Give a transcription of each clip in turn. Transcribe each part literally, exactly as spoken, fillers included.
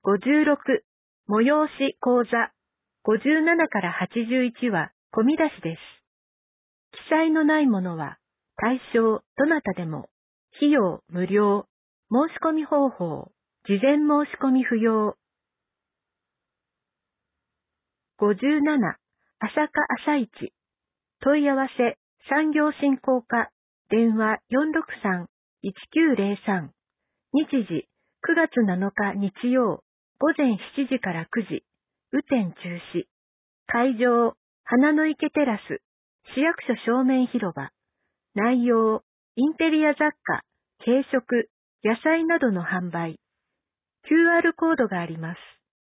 ごじゅうろく、催し講座。ごじゅうななからはちじゅういちは込み出しです。記載のないものは、対象どなたでも、費用無料、申し込み方法、事前申し込み不要。ごじゅうなな、朝霞朝市。問い合わせ、産業振興課、電話 よんろくさんいちきゅうゼロさん。日時、くがつなのか日曜、午前しちじからくじ。雨天中止。会場、花の池テラス、市役所正面広場。内容、インテリア雑貨、軽食、野菜などの販売。キューアール コードがあります。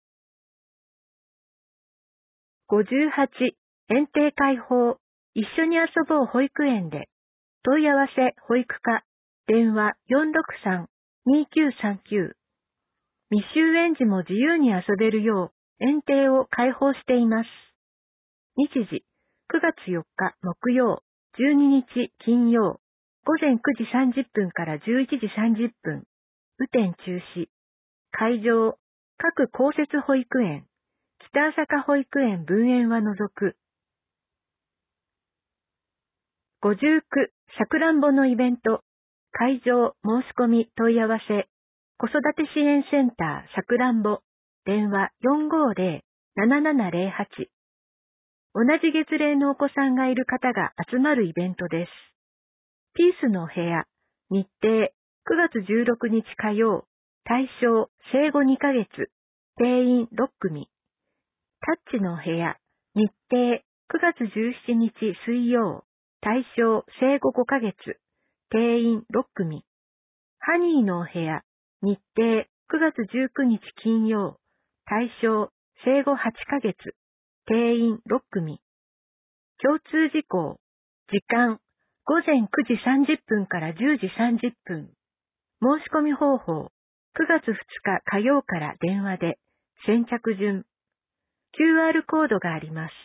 ごじゅうはち、園庭開放、一緒に遊ぼう保育園で。問い合わせ保育課、電話 よんろくさんにきゅうさんきゅう。未就園児も自由に遊べるよう園庭を開放しています。日時、くがつよっか木曜、じゅうににち金曜、午前くじさんじゅっぷんからじゅういちじさんじゅっぷん。雨天中止。会場、各公設保育園、北朝霞保育園分園は除く。ごじゅうきゅう、さくらんぼのイベント、会場、申し込み問い合わせ、子育て支援センターさくらんぼ、電話 よんごーぜろ ななななぜろはち。同じ月齢のお子さんがいる方が集まるイベントです。ピースの部屋、日程、くがつじゅうろくにち火曜、対象、生後にかげつ、定員ろっくみ。タッチの部屋、日程、くがつじゅうしちにち水曜、対象、生後ごかげつ、定員ろっくみ。ハニーの部屋、日程、くがつじゅうくにち金曜、対象、生後はちかげつ、定員ろっくみ。共通事項、時間、ごぜんくじさんじゅっぷんからじゅうじさんじゅっぷん。申し込み方法、くがつふつか火曜から電話で、先着順。キューアール コードがあります。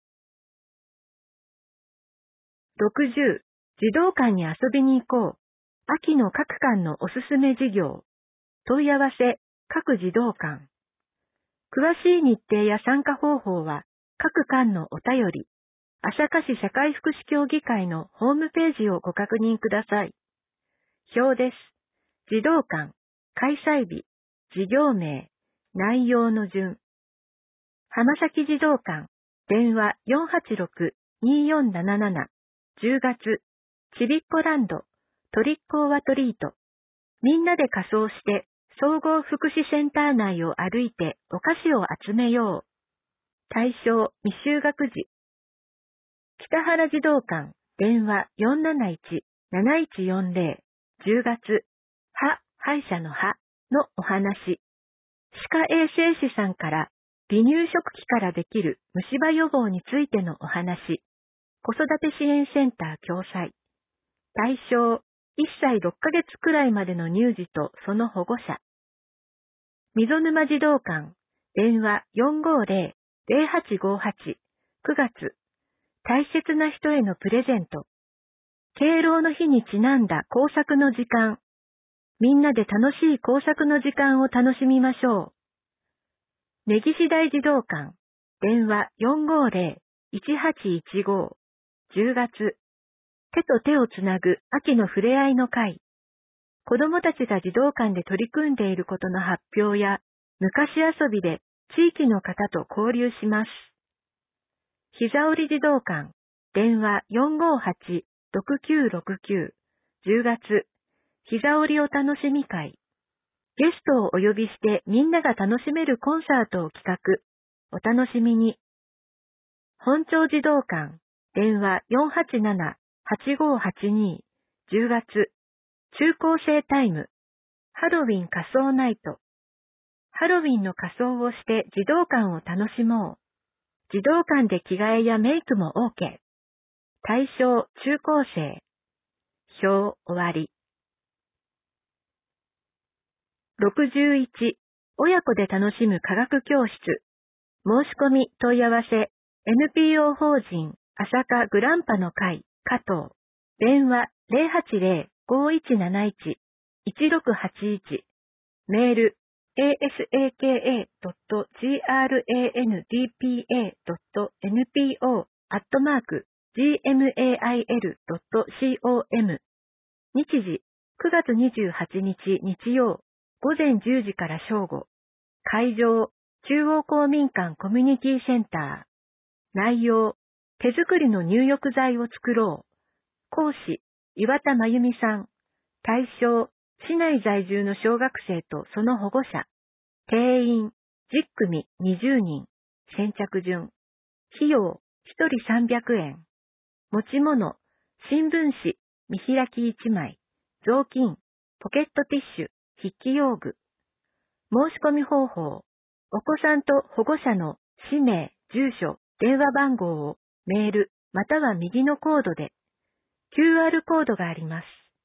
ろくじゅう、児童館に遊びに行こう。秋の各館のおすすめ事業。問い合わせ、各児童館。詳しい日程や参加方法は、各館のお便り、朝霞市社会福祉協議会のホームページをご確認ください。表です。児童館、開催日、事業名、内容の順。浜崎児童館、電話 よんはちろくにーよんなななな、じゅうがつ、ちびっこランド、トリックオアトリート。みんなで仮装して、総合福祉センター内を歩いてお菓子を集めよう。対象、未就学児。北原児童館、電話 よんなないちなないちよんぜろ、じゅうがつ、歯、歯医者の歯のお話。歯科衛生士さんから離乳食期からできる虫歯予防についてのお話。子育て支援センター共催。対象、いっさいろっかげつくらいまでの乳児とその保護者。溝沼児童館、電話 よんごーぜろ ぜろはちごはち、くがつ。大切な人へのプレゼント。敬老の日にちなんだ工作の時間。みんなで楽しい工作の時間を楽しみましょう。根岸台児童館、電話 よんごーぜろ いちはちいちご、じゅうがつ。手と手をつなぐ秋のふれあいの会。子どもたちが児童館で取り組んでいることの発表や、昔遊びで地域の方と交流します。膝折児童館、電話 よんごーはち ろくきゅうろくきゅう、じゅうがつ。膝折お楽しみ会。ゲストをお呼びしてみんなが楽しめるコンサートを企画。お楽しみに。本町児童館、電話 よんはちなな はちごはちに、じゅうがつ。中高生タイム。ハロウィン仮装ナイト。ハロウィンの仮装をして児童館を楽しもう。児童館で着替えやメイクも OK。対象、中高生。表、終わり。ろくじゅういち、親子で楽しむ科学教室。申し込み問い合わせ、エヌピーオー 法人、朝霞グランパの会、加藤。電話 ぜろはちぜろ ごいちなないち いちろくはちいち。メール、 エーエスエーケーエードットグランドパドットエヌピーオー アットマーク ジーエムエーアイエル ドット コム。日時、くがつにじゅうはちにち日曜、午前じゅうじから正午。会場、中央公民館コミュニティセンター。内容、手作りの入浴剤を作ろう。講師、岩田真由美さん。対象、市内在住の小学生とその保護者。定員、じゅっくみにじゅうにん。先着順。費用、ひとりさんびゃくえん。持ち物、新聞紙、見開きいちまい。雑巾、ポケットティッシュ、筆記用具。申し込み方法、お子さんと保護者の氏名、住所、電話番号をメールまたは右のコードで。キューアール コードがあります。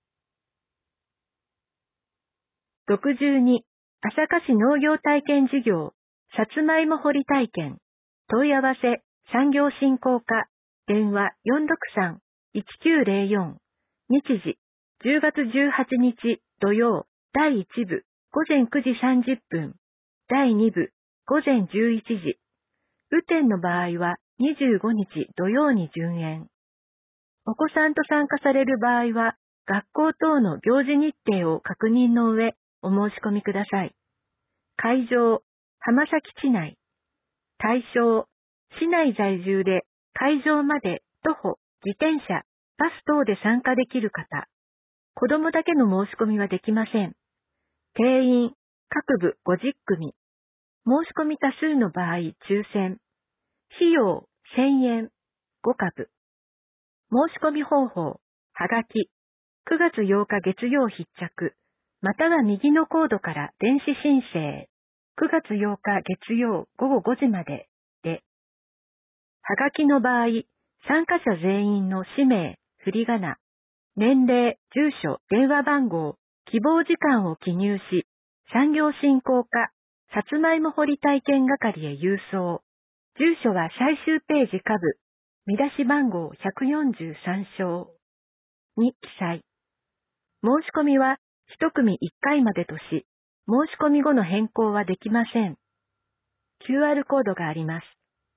ろくじゅうに、朝霞市農業体験事業、さつまいも掘り体験。問い合わせ、産業振興課、電話 よんろくさん いちきゅうゼロよん。日時、じゅうがつじゅうはちにち土曜、だいいちぶ、午前くじさんじゅっぷん。だいにぶ、午前じゅういちじ。雨天の場合はにじゅうごにち土曜に順延。お子さんと参加される場合は、学校等の行事日程を確認の上、お申し込みください。会場、浜崎地内。対象、市内在住で会場まで徒歩、自転車、バス等で参加できる方。子供だけの申し込みはできません。定員、各部ごじゅっくみ。申し込み多数の場合、抽選。費用、せんえん。ごかぶ。申し込み方法、はがき。くがつようか月曜必着。または右のコードから電子申請。くがつようか月曜ごごごじまでで。はがきの場合、参加者全員の氏名、振り仮名、年齢、住所、電話番号、希望時間を記入し、産業振興課、さつまいも掘り体験係へ郵送。住所は最終ページ下部、見出し番号ひゃくよんじゅうさん章に記載。申し込みは一組いっかいまでとし、申し込み後の変更はできません。キューアール コードがあります。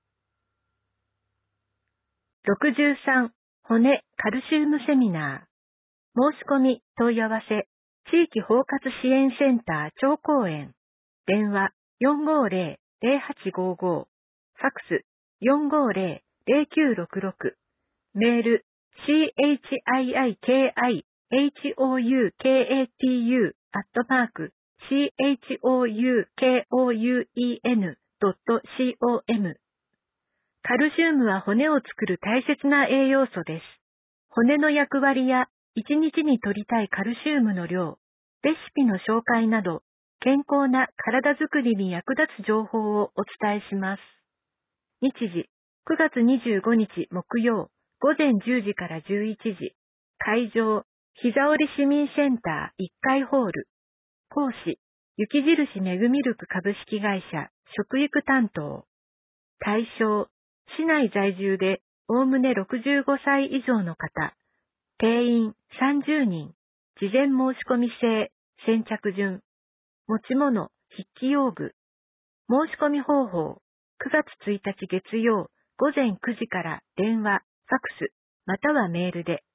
ろくじゅうさん、骨カルシウムセミナー。申し込み問い合わせ、地域包括支援センター長公園。電話 よんごーぜろ ぜろはちごーごー。ファックス よんごーぜろ ぜろきゅうろくろく。メール シーエイチアイアイケーアイエイチオーユーケーエーティーユー アットマーク シーエイチオーユーケーオーユーイーエヌ ドット コム。カルシウムは骨を作る大切な栄養素です。骨の役割やいちにちに摂りたいカルシウムの量、レシピの紹介など、健康な体づくりに役立つ情報をお伝えします。日時、くがつにじゅうごにち木曜、午前じゅうじからじゅういちじ。会場、膝折市民センターいっかいホール。講師、雪印メグミルク株式会社、食育担当。対象、市内在住で、おおむねろくじゅうごさい以上の方。定員さんじゅうにん。事前申し込み制、先着順。持ち物、筆記用具。申し込み方法、くがつついたち月曜、午前くじから電話、ファックス、またはメールで。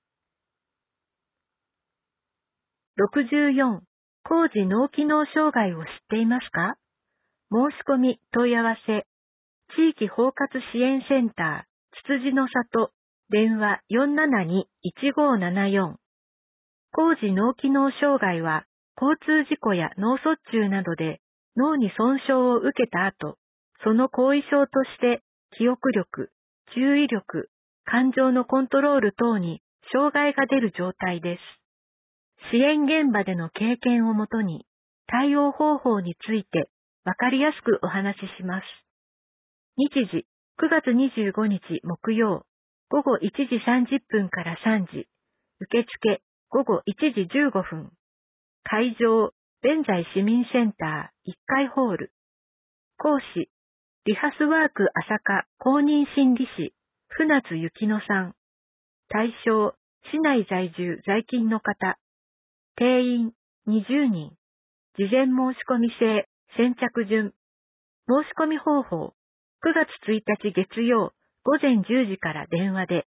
ろくじゅうよん、高次脳機能障害を知っていますか？申し込み問い合わせ、地域包括支援センター、つつじの里、電話 よんななに いちごーななよん。高次脳機能障害は、交通事故や脳卒中などで脳に損傷を受けた後、その後遺症として記憶力、注意力、感情のコントロール等に障害が出る状態です。支援現場での経験をもとに、対応方法についてわかりやすくお話しします。日時、くがつにじゅうごにち木曜、ごごいちじさんじゅっぷんからさんじ。受付、ごごいちじじゅうごふん。会場、弁財市民センターいっかいホール。講師、リハスワーク朝霞公認心理師、船津幸乃さん。対象、市内在住在勤の方。定員にじゅうにん。事前申し込み制、 先着順。申し込み方法。くがつついたち月曜、ごぜんじゅうじから電話で。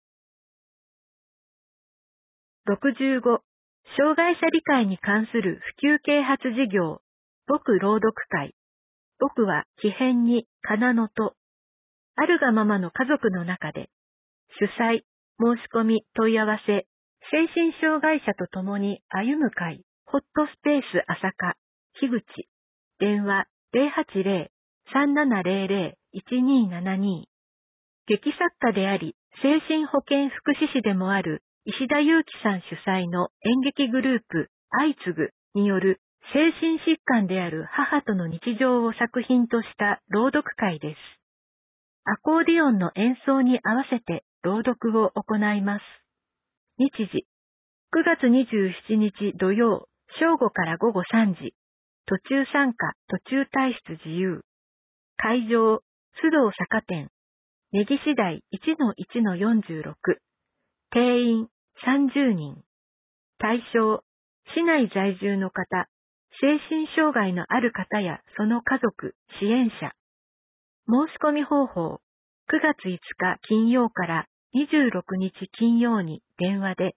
ろくじゅうご、障害者理解に関する普及啓発事業。僕朗読会。僕は木偏に金のと。あるがままの家族の中で。主催、申し込み、問い合わせ。精神障害者と共に歩む会。ホットスペース朝霞。樋口。電話 ゼロはちゼロ さんななゼロゼロ いちにーななにー。劇作家であり、精神保健福祉士でもある石田祐樹さん主催の演劇グループ、相次ぐによる精神疾患である母との日常を作品とした朗読会です。アコーディオンの演奏に合わせて朗読を行います。日時、くがつにじゅうしちにち土曜、正午からごごさんじ。途中参加、途中退出自由。会場、須藤坂店。根岸台 いちのいちのよんじゅうろく。定員さんじゅうにん。対象、市内在住の方、精神障害のある方やその家族、支援者。申し込み方法、くがついつか金曜からにじゅうろくにち金曜に電話で。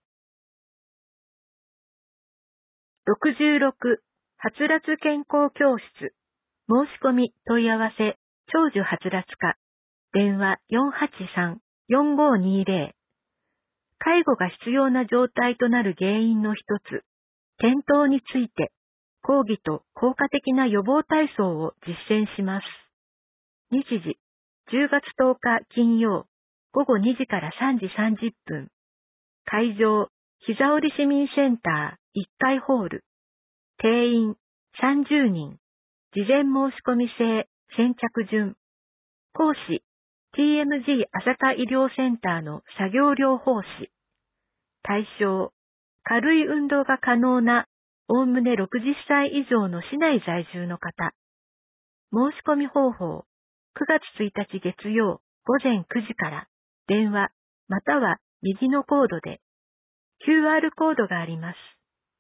ろくじゅうろく、はつらつ健康教室。申し込み問い合わせ、長寿はつらつ課。電話 よんはちさん よんごにゼロ。介護が必要な状態となる原因の一つ、転倒について、講義と効果的な予防体操を実践します。日時、じゅうがつとおか金曜、ごごにじからさんじさんじゅっぷん。会場、膝折市民センターいっかいホール。定員さんじゅうにん。事前申し込み制、先着順。講師、ティーエムジー 朝霞医療センターの作業療法士。対象、軽い運動が可能な、おおむねろくじゅっさい以上の市内在住の方。申し込み方法、くがつついたち月曜、ごぜんくじから、電話、または右のコードで、キューアール コードがあります。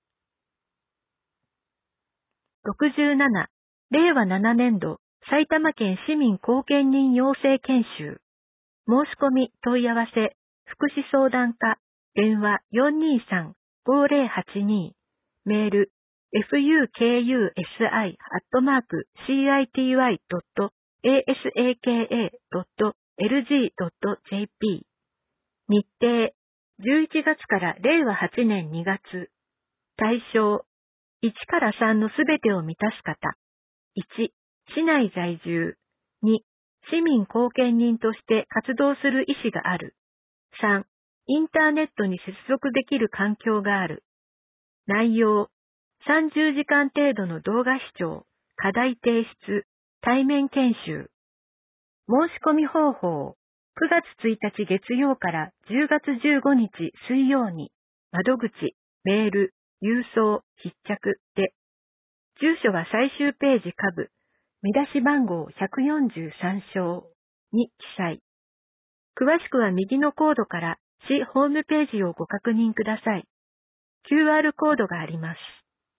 ろくじゅうなな、れいわななねんど、埼玉県市民後見人養成研修。申し込み問い合わせ、福祉相談課、電話 よんにーさん ごぜろはちにー、メール、フクスアイ アットマーク シーアイティーワイ ドット エーエスエーケーエー ドット エルジー ドット ジェーピー。日程、じゅういちがつかられいわはちねんにがつ。対象、いちからさんのすべてを満たす方。いち、市内在住。に、市民後見人として活動する意思がある。さん、インターネットに接続できる環境がある。内容、さんじゅうじかん程度の動画視聴、課題提出、対面研修。申し込み方法、くがつついたち月曜からじゅうがつじゅうごにち水曜に、窓口、メール、郵送、必着で、住所は最終ページ下部、見出し番号ひゃくよんじゅうさん章に記載。詳しくは右のコードから市ホームページをご確認ください。キューアール コードがあります。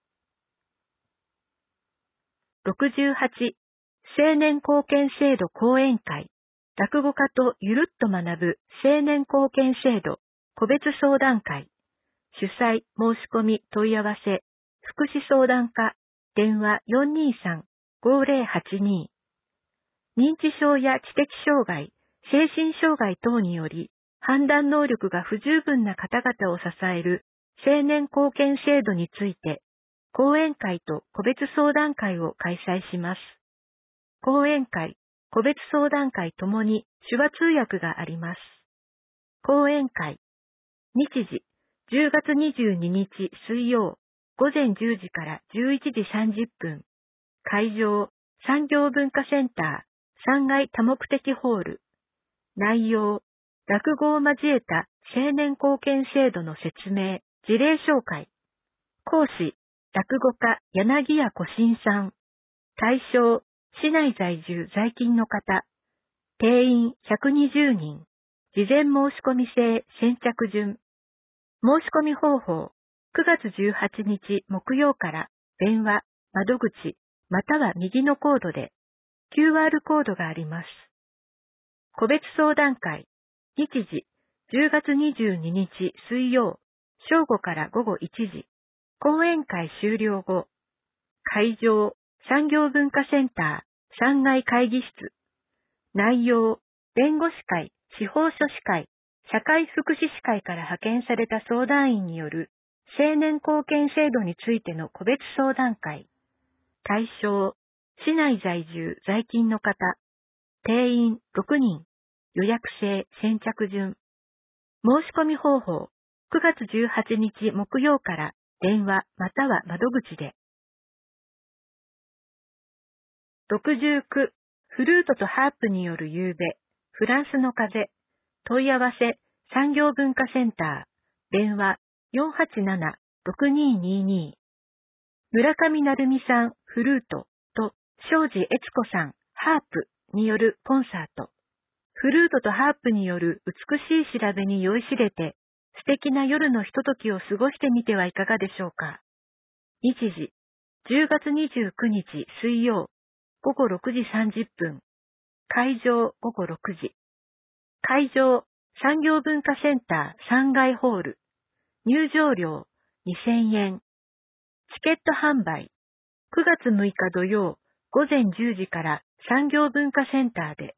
ろくじゅうはち、青年貢献制度講演会。落語家とゆるっと学ぶ青年貢献制度個別相談会。主催申し込み問い合わせ、福祉相談課、電話 よんにーさん ごぜろはちにー。認知症や知的障害、精神障害等により、判断能力が不十分な方々を支える青年貢献制度について、講演会と個別相談会を開催します。講演会、個別相談会ともに手話通訳があります。講演会、日時、じゅうがつにじゅうににち水曜、ごぜんじゅうじからじゅういちじさんじゅっぷん。会場、産業文化センター、さんがい多目的ホール。内容、落語を交えた青年貢献制度の説明、事例紹介。講師、落語家柳家小新さん。対象、市内在住在勤の方。定員ひゃくにじゅうにん。事前申し込み制先着順。申し込み方法、くがつじゅうはちにち木曜から電話、窓口、 または右のコードで キューアール コードがあります。個別相談会、日時、じゅうがつにじゅうににち水曜、正午から午後いちじ、講演会終了後、会場、産業文化センター、さんがい会議室、内容、弁護士会、司法書士会、社会福祉士会から派遣された相談員による青年貢献制度についての個別相談会。対象、市内在住在勤の方、定員ろくにん、予約制先着順。申し込み方法、くがつじゅうはちにち木曜から電話または窓口で。ろくじゅうきゅう、フルートとハープによる夕べ、フランスの風、問い合わせ、産業文化センター、電話よんはちなな、ろくにーにーにー。村上成美さん、フルートと庄司悦子さん、ハープによるコンサート。フルートとハープによる美しい調べに酔いしれて、素敵な夜のひとときを過ごしてみてはいかがでしょうか。日時、じゅうがつにじゅうくにち水曜、ごごろくじさんじゅっぷん。会場ごごろくじ。会場、産業文化センターさんがいホール。入場料にせんえん。チケット販売。くがつむいか土曜、ごぜんじゅうじから産業文化センターで。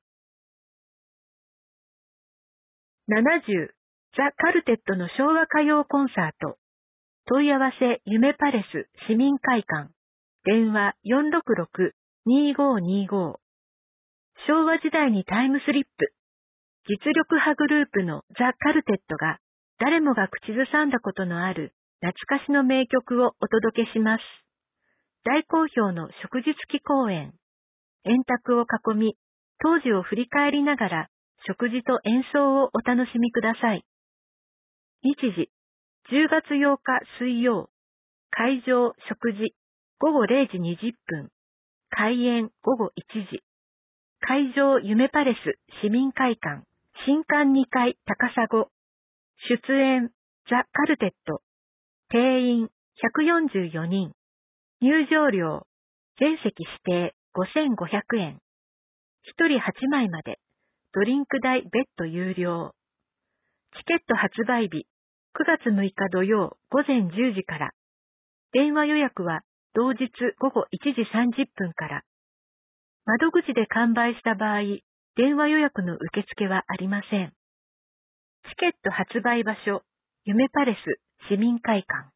ななじゅう、ザ・カルテットの昭和歌謡コンサート。問い合わせ、夢パレス市民会館。電話よんろくろく、にーごーにーごー。昭和時代にタイムスリップ。実力派グループのザ・カルテットが、誰もが口ずさんだことのある懐かしの名曲をお届けします。大好評の食事付き公演。円卓を囲み、当時を振り返りながら、食事と演奏をお楽しみください。日時、じゅうがつようか水曜。会場食事、ごごれいじにじゅっぷん。開演ごごいちじ。会場夢パレス市民会館。新館にかい高砂。出演ザ・カルテット。定員ひゃくよんじゅうよにん。入場料全席指定ごせんごひゃくえん。ひとりはちまいまで。ドリンク代別途有料。チケット発売日くがつむいか土曜ごぜんじゅうじから。電話予約は同日ごごいちじさんじゅっぷんから。窓口で完売した場合、電話予約の受付はありません。チケット発売場所、夢パレス市民会館。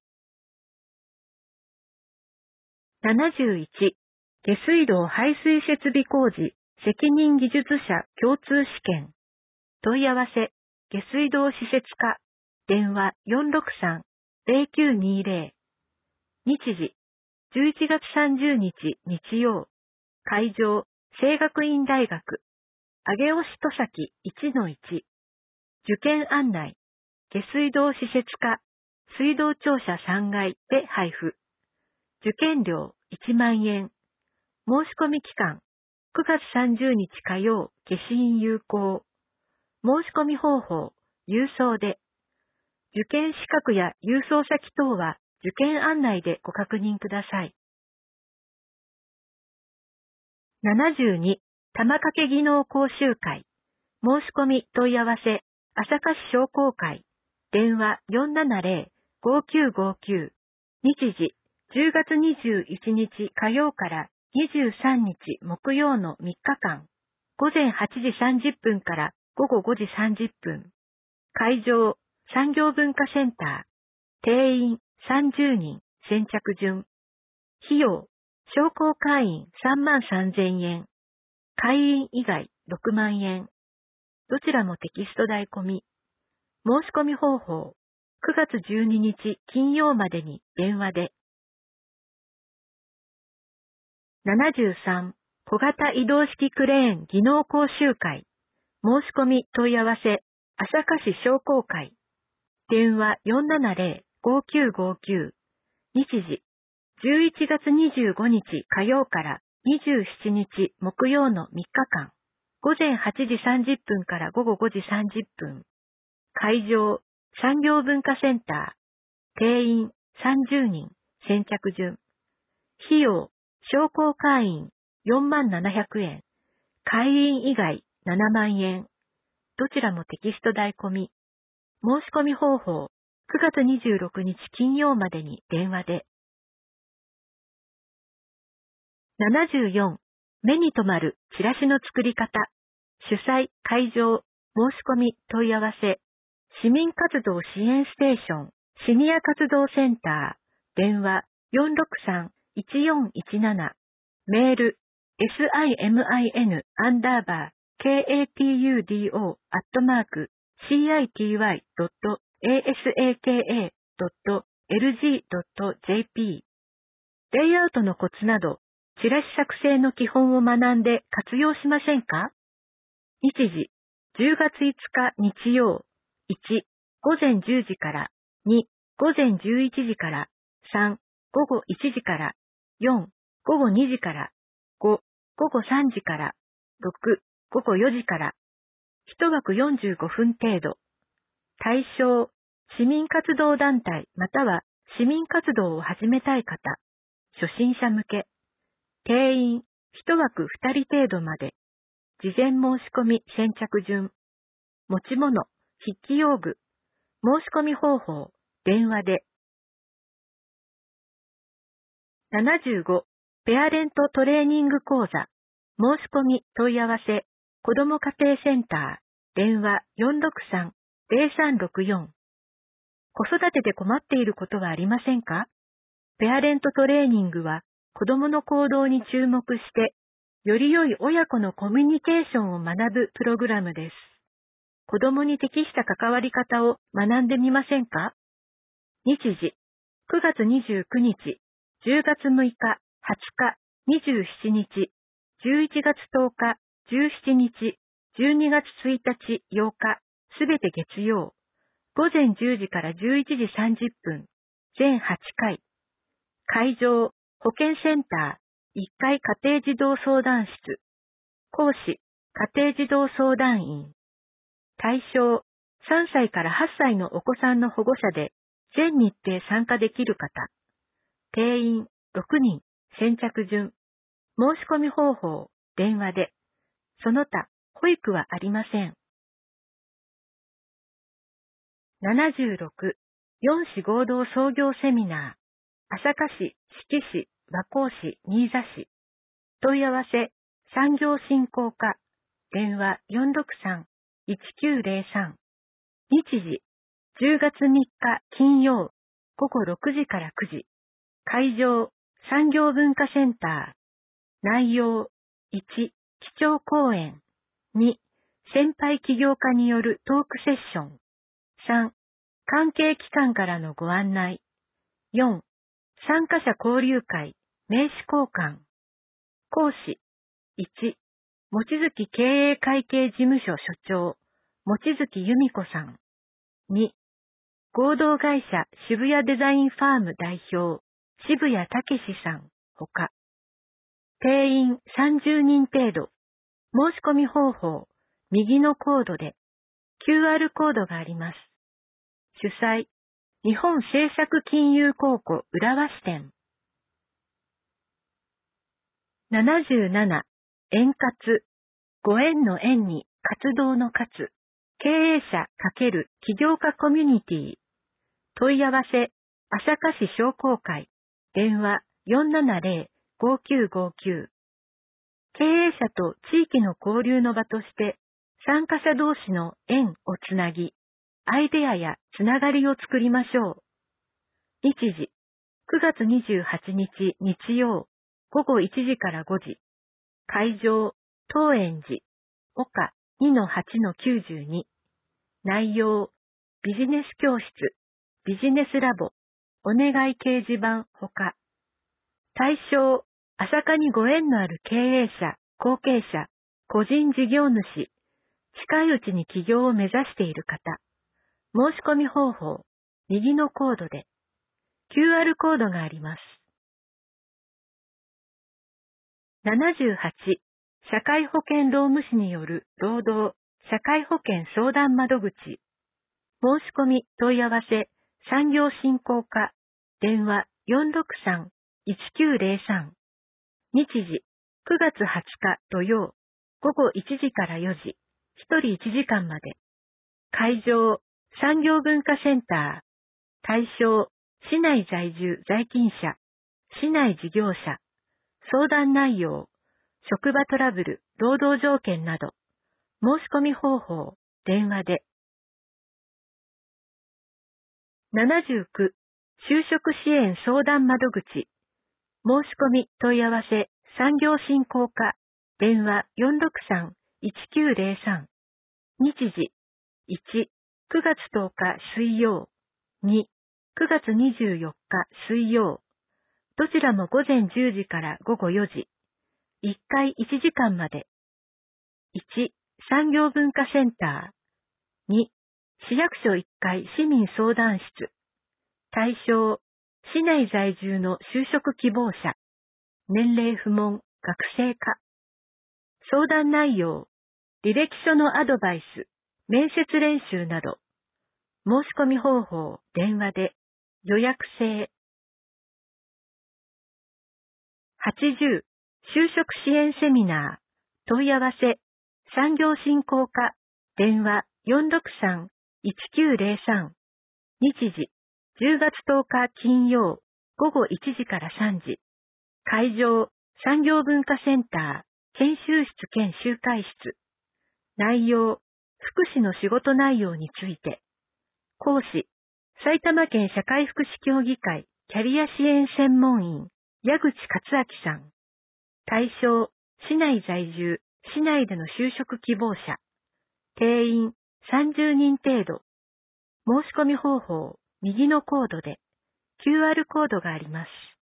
ななじゅういち、下水道排水設備工事責任技術者共通試験。問い合わせ、下水道施設課、電話よんろくさん、ぜろきゅうにーぜろ。日時、じゅういちがつさんじゅうにち日曜。会場、聖学院大学。上尾市戸崎 いちのいち。受験案内、下水道施設課、水道庁舎さんがいで配布。受験料いちまんえん。申し込み期間、くがつさんじゅうにち火曜、消印有効。申し込み方法、郵送で。受験資格や郵送先等は受験案内でご確認ください。ななじゅうに、玉掛技能講習会。申し込み問い合わせ、朝霞市商工会。電話よんななぜろ、ごきゅうごきゅう。日時、じゅうがつにじゅういちにち火曜からにじゅうさんにち木曜のみっかかん。ごぜんはちじさんじゅっぷんからごごごじさんじゅっぷん。会場、産業文化センター。定員さんじゅうにん、先着順。費用、商工会員さんまんさんぜんえん。会員以外ろくまんえん。どちらもテキスト代込み。申し込み方法、くがつじゅうににち金曜までに電話で。ななじゅうさん、小型移動式クレーン技能講習会。申し込み問い合わせ、朝霞市商工会。電話よんななぜろ、ごきゅうごきゅう。日時、じゅういちがつにじゅうごにち火曜からにじゅうしちにち木曜のみっかかん。ごぜんはちじさんじゅっぷんからごごごじさんじゅっぷん。会場、産業文化センター。定員さんじゅうにん、先着順。費用、 商工会員よんまんななひゃくえん、会員以外ななまんえん。どちらもテキスト代込み。申し込み方法、くがつにじゅうろくにち金曜までに電話で。ななじゅうよん、目に留まるチラシの作り方。主催、会場、申し込み、問い合わせ。市民活動支援ステーション、シニア活動センター、電話 よんろくさんいちよんいちなな、メール、simin アンダーバー katudo アットマーク city.asaka.lg.jp。レイアウトのコツなど、チラシ作成の基本を学んで活用しませんか？日時、じゅうがついつか日曜。いち、午前じゅうじから。に、午前じゅういちじから。さん、午後いちじから。よん、午後にじから。ご、午後さんじから。ろく、午後よじから。いち枠よんじゅうごふん程度。対象、市民活動団体または市民活動を始めたい方。初心者向け。定員、いち枠ふたり程度まで。事前申し込み先着順。持ち物、筆記用具。申し込み方法、電話で。ななじゅうご、ペアレントトレーニング講座。申し込み問い合わせ、子ども家庭センター、電話 よんろくさん ゼロさんろくよん。子育てで困っていることはありませんか？ペアレントトレーニングは、子供の行動に注目して、より良い親子のコミュニケーションを学ぶプログラムです。子供に適した関わり方を学んでみませんか？日時、くがつにじゅうくにち、じゅうがつむいか、はつか、にじゅうしちにち、じゅういちがつとおか、じゅうしちにち、じゅうにがつついたち、ようか、すべて月曜。午前じゅうじからじゅういちじさんじゅっぷん、全はちかい。会場、保健センター、いっかい家庭児童相談室。講師、家庭児童相談員。対象、さんさいからはっさいのお子さんの保護者で、全日程参加できる方。定員、ろくにん、先着順。申し込み方法、電話で。その他、保育はありません。ななじゅうろく、よん市合同創業セミナー。朝霞市、志木市、和光市、新座市。問い合わせ、産業振興課。電話 よんろくさん いちきゅうゼロさん。日時、じゅうがつみっか金曜、午後ろくじからくじ。会場、産業文化センター。内容、いち、基調講演。に、先輩起業家によるトークセッション。さん、関係機関からのご案内。よん、参加者交流会、名刺交換。講師、いち、望月経営会計事務所所長、望月由美子さん。に、合同会社渋谷デザインファーム代表、渋谷武史さん、ほか。定員さんじゅうにん程度。申し込み方法、右のコードで。キューアール コードがあります。主催、日本政策金融公庫浦和支店。ななじゅうなな、円活。ご縁の縁に活動の活。経営者×起業家コミュニティ。問い合わせ、朝霞市商工会。電話 よんななゼロ ごきゅうごきゅう。経営者と地域の交流の場として、参加者同士の縁をつなぎ、アイデアやつながりを作りましょう。日時、くがつにじゅうはちにち日曜、午後いちじからごじ。会場、東園寺、岡 にのはちのきゅうじゅうに。内容、ビジネス教室、ビジネスラボ、お願い掲示板ほか。対象、朝霞にご縁のある経営者、後継者、個人事業主、近いうちに起業を目指している方。申し込み方法、右のコードで。キューアール コードがあります。ななじゅうはち、社会保険労務士による労働、社会保険相談窓口。申し込み問い合わせ、産業振興課、電話 よんろくさん いちきゅうゼロさん。 日時、くがつはつか土曜、ごごいちじからよじ、ひとりいちじかんまで。会場、産業文化センター。対象、市内在住在勤者、市内事業者。相談内容、職場トラブル、労働条件など。申し込み方法、電話で。ななじゅうきゅう、就職支援相談窓口。申し込み問い合わせ、産業振興課、電話 よんろくさんいちきゅうゼロさん。日時、いち、くがつとおか水曜、に、くがつにじゅうよっか水曜。どちらも午前じゅうじからごごよじ。いっかいいちじかんまで。いち、産業文化センター。に、市役所いっかい市民相談室。対象、市内在住の就職希望者。年齢不問、学生か。相談内容、履歴書のアドバイス、面接練習など。申し込み方法、電話で。予約制。はちじゅう、就職支援セミナー。問い合わせ、産業振興課。電話 よんろくさんいちきゅうゼロさん。日時、じゅうがつとおか金曜、ごごいちじからさんじ。会場、産業文化センター、研修室兼集会室。内容、福祉の仕事内容について。講師、埼玉県社会福祉協議会キャリア支援専門員、矢口克明さん。対象、市内在住、市内での就職希望者。定員、さんじゅうにん程度。申し込み方法、右のコードで。キューアール コードがあります。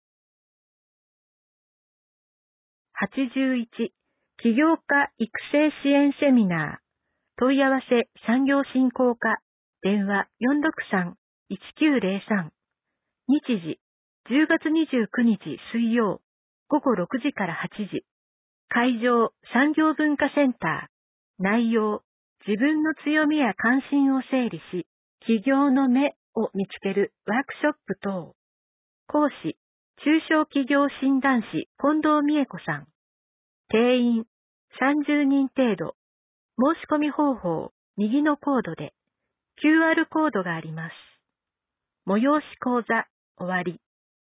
はちじゅういち、起業家育成支援セミナー。問い合わせ産業振興課。電話 よんろくさんいちきゅうゼロさん。日時、じゅうがつにじゅうくにち水曜、ごごろくじからはちじ。会場、産業文化センター。内容、自分の強みや関心を整理し、起業の目を見つけるワークショップ等。講師、中小企業診断士近藤美恵子さん。定員、さんじゅうにん程度。申し込み方法、右のコードで。キューアール コードがあります。催し講座、終わり。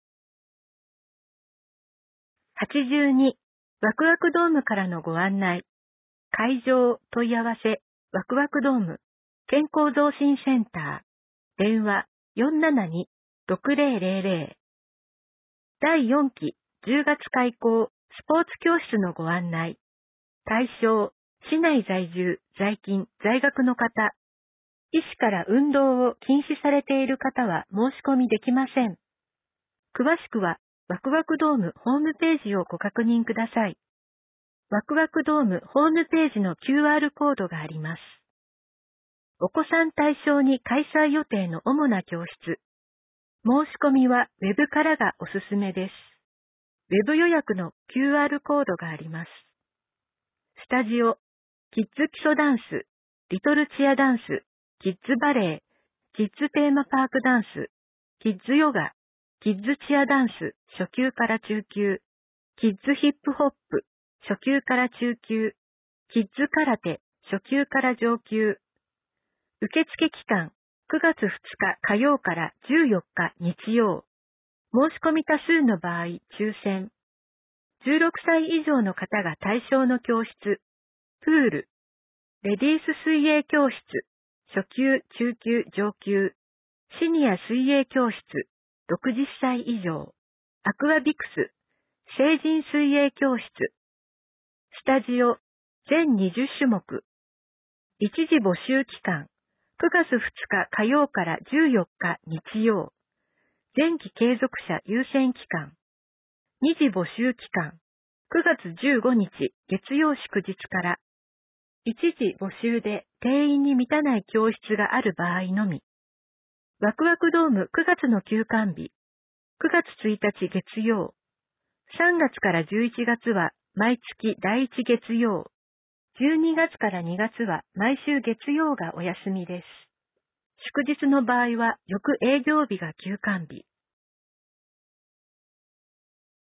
はちじゅうに、ワクワクドームからのご案内。会場、問い合わせ、ワクワクドーム、健康増進センター。電話 よんななにろくゼロゼロゼロ。だいよんき、じゅうがつ開講、スポーツ教室のご案内。対象、市内在住、在勤、在学の方。医師から運動を禁止されている方は申し込みできません。詳しくは、ワクワクドームホームページをご確認ください。ワクワクドームホームページの キューアール コードがあります。お子さん対象に開催予定の主な教室。申し込みは ウェブ からがおすすめです。ウェブ予約の キューアール コードがあります。スタジオ、キッズ基礎ダンス、リトルチアダンス、キッズバレー、キッズテーマパークダンス、キッズヨガ、キッズチアダンス、初級から中級、キッズヒップホップ、初級から中級、キッズ空手、初級から上級。受付期間、くがつふつか火曜からじゅうよっか日曜。申し込み多数の場合、抽選。じゅうろくさい以上の方が対象の教室、プール、レディース水泳教室、初級、中級、上級、シニア水泳教室、ろくじゅっさい以上、アクアビクス、成人水泳教室、スタジオ、全にじゅっしゅもく。一時募集期間、くがつふつか火曜からじゅうよっか日曜。前期継続者優先期間。二次募集期間、くがつじゅうごにち月曜祝日から。一次募集で定員に満たない教室がある場合のみ。ワクワクドームくがつの休館日、くがつついたち月曜。さんがつからじゅういちがつは毎月だいいち月曜。じゅうにがつからにがつは毎週月曜がお休みです。祝日の場合は翌営業日が休館日。